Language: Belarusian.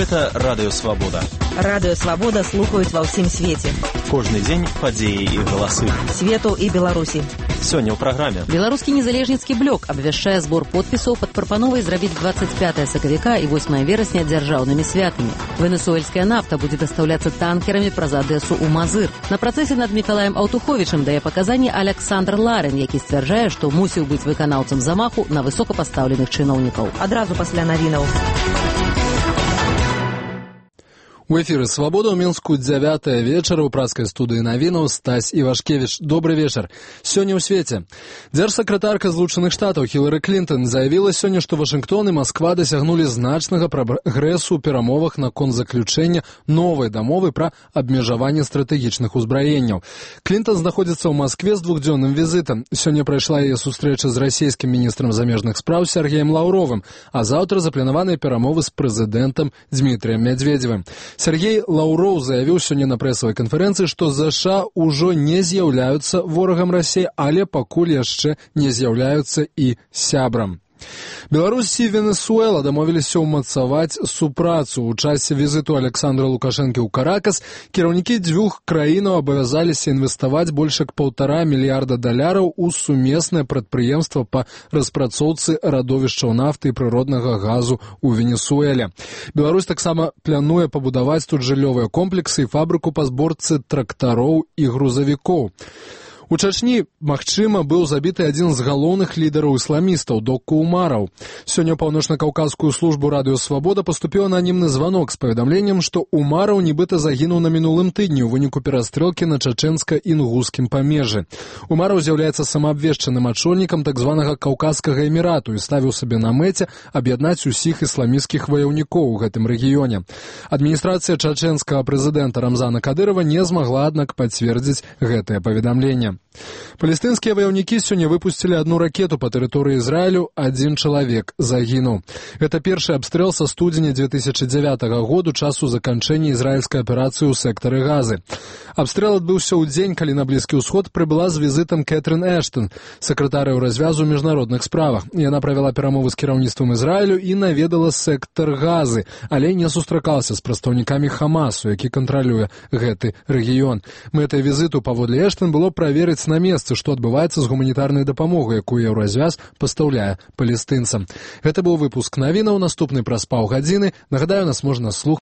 Гэта Радыё Свабода. Радыё Свабода слухаюць ва ўсім свеце. Кожны дзень падзеі і галасы. Свету і Беларусі. Сёння ў праграме. Беларускі незалежніцкі блок абвяшчае збор подпісаў пад прапановай зрабіць 25 сакавіка і 8 верасня дзяржаўнымі святамі. Венесуэльская нафта будзе дастаўляцца танкерамі праз Адэсу ў Мазыр. На працэсе над Мікалаем Аўтуховічам дае паказанні Александр Ларин, які сцвярджае, што мусіў быць выканаўцам замаху на высокапастаўленых чыноўнікаў. Адразу пасля навінаў. У эфіры «Свабода» ў Мінску 9 вечара ў праскай студыі навінаў Стась Івашкевіч. Добры вечар. Сёння ў свеце. Дзяржсакратарка Злучаных Штатаў Хілары Клінтон заявіла сёння, што Вашынгтон і Масква дасягнулі значнага прагрэсу ў перамовах наконт заключэння новай дамовы пра абмежаванне стратэгічных узбраенняў. Клінтон знаходзіцца ў Маскве з двухдзённым візітам. Сёння прайшла яе сустрэча з расійскім міністрам замежных спраў Сергеем Лаўровым, а заўтра запланаваныя перамовы з прэзідэнтам Дзмітрыем Мядзведзевым. Сергей Лаўроў заявіў сёння на прэсавай канферэнцыі, што ЗША ўжо не з'яўляюцца ворагам Расіі, але пакуль яшчэ не з'яўляюцца і сябрам. Беларусь і Венесуэла дамовіліся ўмацаваць супрацу. У часе візіту Александра Лукашэнкі ў Каракас кіраўнікі дзвюх краінаў абавязаліся інвеставаць больш як $1,5 мільярда у сумеснае прадпрыемства па распрацоўцы радовішчаў нафты і прыроднага газу ў Венесуэле. Беларусь таксама плануе пабудаваць тут жыллёвыя комплексы і фабрыку па зборцы трактароў і грузавікоў. У Чачні, магчыма, быў забіты адзін з галоўных лідараў ісламістаў, Доку Умараў. Сёння ў паўночна-каўказскую службу Радыё Свабода паступіў ананімны званок з паведамленнем, што Умараў нібыта загінуў на мінулым тыдні ў выніку перастрэлкі на чачэнска-інгускім памежжы. Умараў з'яўляецца самаабвешчаным ачольнікам так званага Каўказскага эмірату і ставіў сабе на мэце аб'яднаць усіх ісламісцкіх ваяўнікоў у гэтым рэгіёне. Адміністрацыя чачэнскага прэзідэнта Рамзана Кадырова не змагла, аднак, пацвердзіць гэтае паведамленне. Палестынскія ваяўнікі сёння выпусцілі одну ракету па тэрыторыі Ізраілю, адзін чалавек загінуў. Гэта першы абстрэл са студзеня 2009 году, часу заканчэння ізраільскай аперацыі ў сектары Газы. Абстрэл адбыўся ў дзень, калі на Блізкі ўсход прыбыла з візітам Кэтрын Эштон, сакратарыў развязу ў міжнародных справах. Яна правяла перамовы з кіраўніцтвам Ізраілю і наведала сектар Газы, але не сустракалася з прадстаўнікамі Хамасу, які кантралюе гэты рэгіён. Мэтай візіту, паводле Эштон, было праверыць на месцы, што адбываецца з гуманітарнай дапамогай, якую Еўразвяз пастаўляе палестынцам. Гэта быў выпуск навінаў, наступны праз паўгадзіны. Нагадаю, нас можна слухаць